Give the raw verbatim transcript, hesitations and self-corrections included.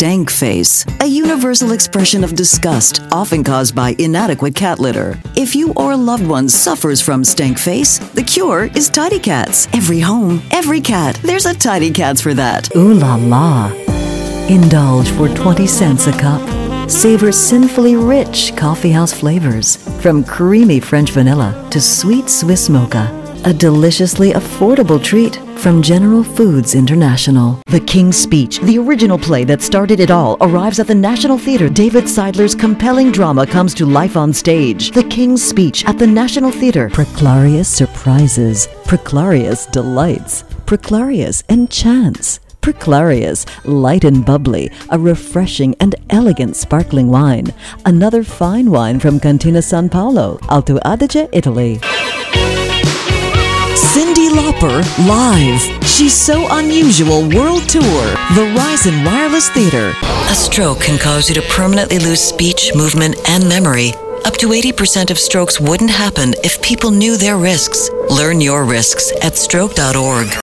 stank face, a universal expression of disgust often caused by inadequate cat litter. If you or a loved one suffers from stank face, the cure is Tidy Cats. Every home, every cat, there's a Tidy Cats for that. Ooh la la. Indulge for twenty cents a cup. Savor sinfully rich coffeehouse flavors, from creamy French vanilla to sweet Swiss mocha. A deliciously affordable treat from General Foods International. The King's Speech, the original play that started it all, arrives at the National Theatre. David Seidler's compelling drama comes to life on stage. The King's Speech at the National Theatre. Proclarius surprises. Proclarius delights. Proclarius enchants. Proclarius, light and bubbly, a refreshing and elegant sparkling wine. Another fine wine from Cantina San Paolo, Alto Adige, Italy. Cyndi Lauper live. She's So Unusual World Tour. Verizon Wireless Theater. A stroke can cause you to permanently lose speech, movement, and memory. Up to eighty percent of strokes wouldn't happen if people knew their risks. Learn your risks at stroke dot org.